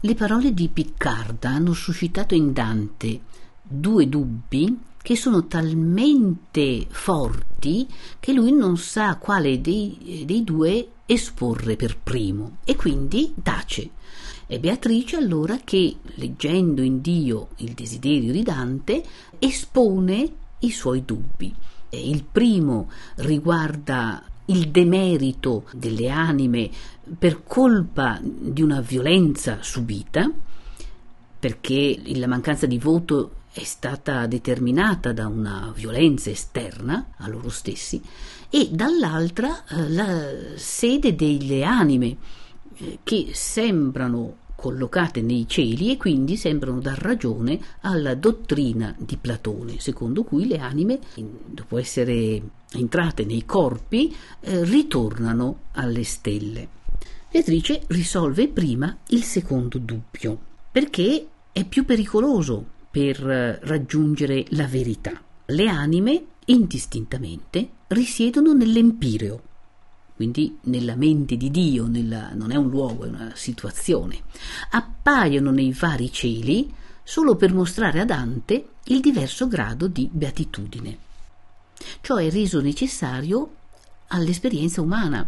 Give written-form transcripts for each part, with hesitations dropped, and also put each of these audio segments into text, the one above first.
Le parole di Piccarda hanno suscitato in Dante due dubbi che sono talmente forti che lui non sa quale dei due esporre per primo e quindi tace. È Beatrice allora che, leggendo in Dio il desiderio di Dante, espone i suoi dubbi. Il primo riguarda il demerito delle anime per colpa di una violenza subita, perché la mancanza di voto è stata determinata da una violenza esterna a loro stessi, e dall'altra la sede delle anime che sembrano collocate nei cieli e quindi sembrano dar ragione alla dottrina di Platone, secondo cui le anime, dopo essere entrate nei corpi, ritornano alle stelle. Beatrice risolve prima il secondo dubbio, perché è più pericoloso per raggiungere la verità. Le anime, indistintamente, risiedono nell'empireo, quindi nella mente di Dio, non è un luogo, è una situazione. Appaiono nei vari cieli solo per mostrare a Dante il diverso grado di beatitudine. Ciò è reso necessario all'esperienza umana,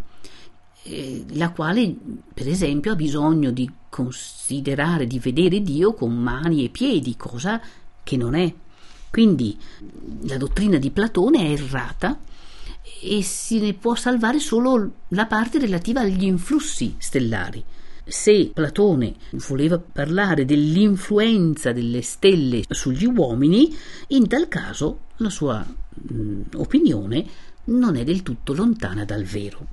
la quale, per esempio, ha bisogno di considerare, di vedere Dio con mani e piedi, cosa che non è. Quindi la dottrina di Platone è errata e se ne può salvare solo la parte relativa agli influssi stellari. Se Platone voleva parlare dell'influenza delle stelle sugli uomini, in tal caso la sua opinione non è del tutto lontana dal vero.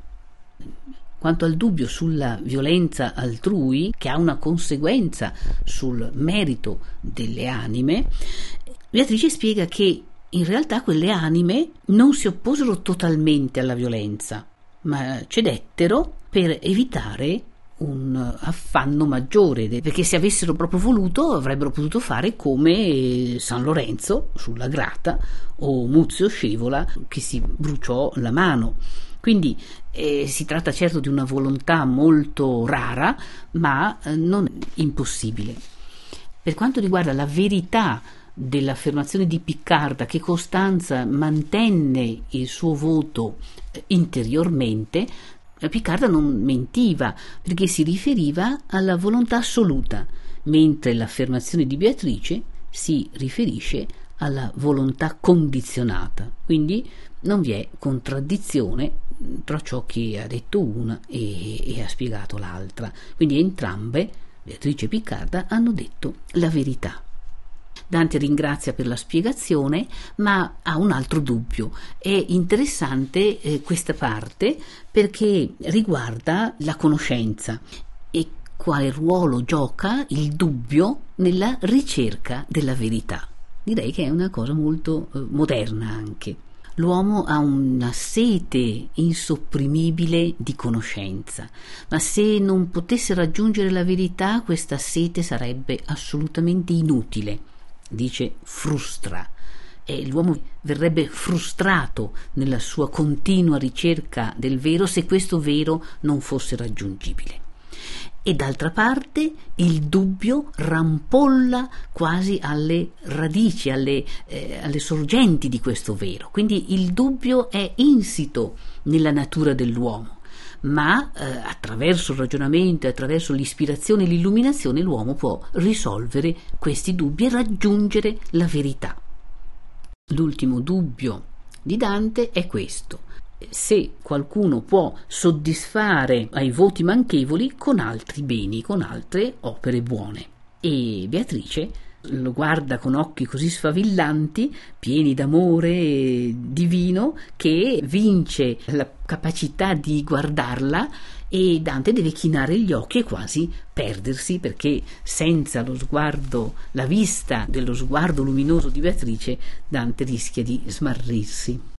Quanto al dubbio sulla violenza altrui, che ha una conseguenza sul merito delle anime, Beatrice spiega che in realtà quelle anime non si opposero totalmente alla violenza, ma cedettero per evitare un affanno maggiore, perché se avessero proprio voluto avrebbero potuto fare come San Lorenzo sulla Grata o Muzio Scevola che si bruciò la mano. Quindi si tratta certo di una volontà molto rara, ma non impossibile. Per quanto riguarda la verità dell'affermazione di Piccarda che Costanza mantenne il suo voto interiormente, Piccarda non mentiva, perché si riferiva alla volontà assoluta, mentre l'affermazione di Beatrice si riferisce alla volontà condizionata. Quindi non vi è contraddizione tra ciò che ha detto una e ha spiegato l'altra. Quindi entrambe, Beatrice e Piccarda, hanno detto la verità. Dante ringrazia per la spiegazione, ma ha un altro dubbio. È interessante questa parte perché riguarda la conoscenza e quale ruolo gioca il dubbio nella ricerca della verità. Direi che è una cosa molto moderna anche. L'uomo ha una sete insopprimibile di conoscenza, ma se non potesse raggiungere la verità, questa sete sarebbe assolutamente inutile. Dice frustra, e l'uomo verrebbe frustrato nella sua continua ricerca del vero se questo vero non fosse raggiungibile. E d'altra parte il dubbio rampolla quasi alle radici, alle sorgenti di questo vero. Quindi il dubbio è insito nella natura dell'uomo, ma attraverso il ragionamento, attraverso l'ispirazione e l'illuminazione l'uomo può risolvere questi dubbi e raggiungere la verità. L'ultimo dubbio di Dante è questo: se qualcuno può soddisfare ai voti manchevoli con altri beni, con altre opere buone. E Beatrice lo guarda con occhi così sfavillanti, pieni d'amore divino, che vince la capacità di guardarla e Dante deve chinare gli occhi e quasi perdersi, perché senza lo sguardo, la vista dello sguardo luminoso di Beatrice, Dante rischia di smarrirsi.